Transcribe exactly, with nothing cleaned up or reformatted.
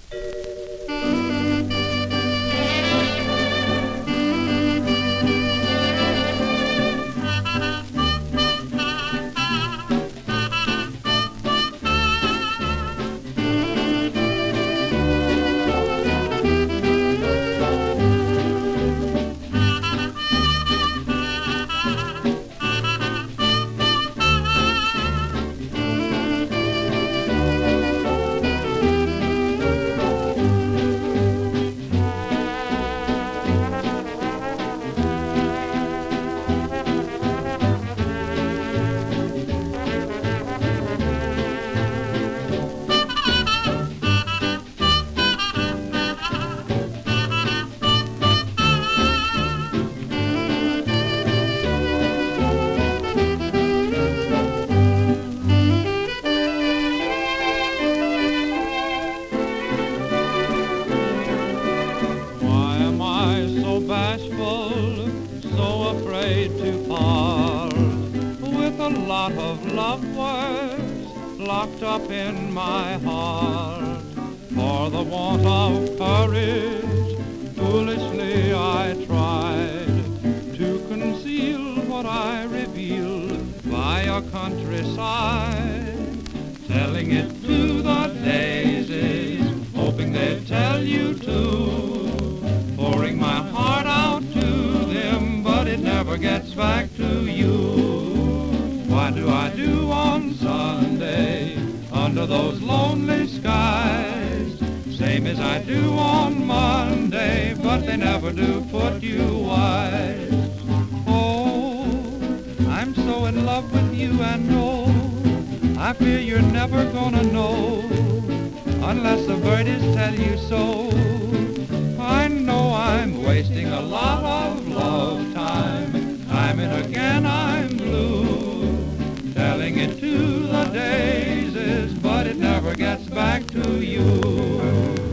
Bashful, so afraid to part with a lot of loved ones locked up in my heart. For the want of courage, foolishly I tried to conceal what I revealed by a countryside, telling it to the daisies, hoping they'd tell you too, pouring my heart out to them, but it never gets back to you. Why do I do on Sunday under those lonely skies, same as I do on Monday, but they never do put you wise. Oh, I'm so in love with you, and oh, I fear you're never gonna know unless the birdies tell you so. I know I'm wasting a lot of love time, time and again I'm blue, telling it to the daisies, but it never gets back to you.